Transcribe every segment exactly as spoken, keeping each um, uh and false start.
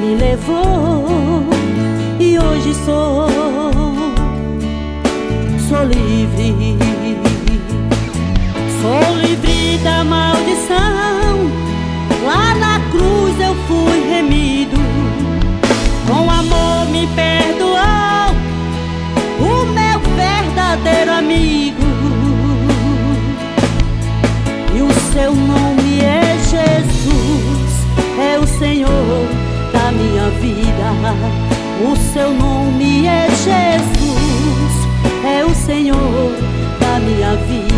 me levou e hoje sou, sou livre. Sou livre da maldição, lá na cruz eu fui remido. Com amor me perdoou o meu verdadeiro amigo. E o seu nome é Jesus, é o Senhor da minha vida. O seu nome é Jesus, é o Senhor da minha vida.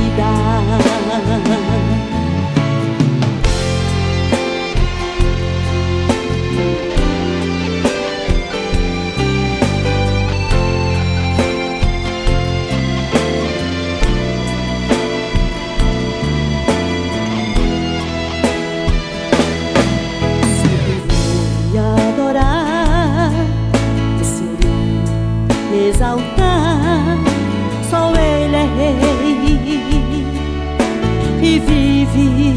Exaltar, só Ele é Rei e vive.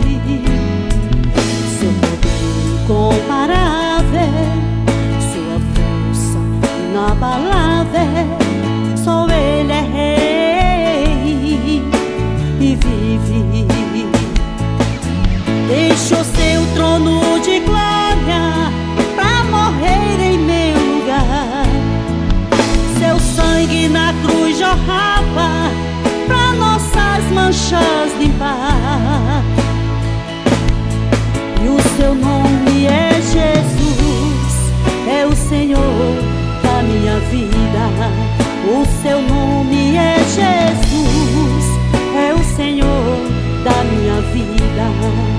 Seu poder incomparável, sua força inabalável, só Ele é Rei e vive. Deixou seu trono de glória pra morrer em meu lugar. Seu sangue na cruz jorrava pra nossas manchas limpar. E o seu nome é Jesus, é o Senhor da minha vida. O seu nome é Jesus, é o Senhor da minha vida.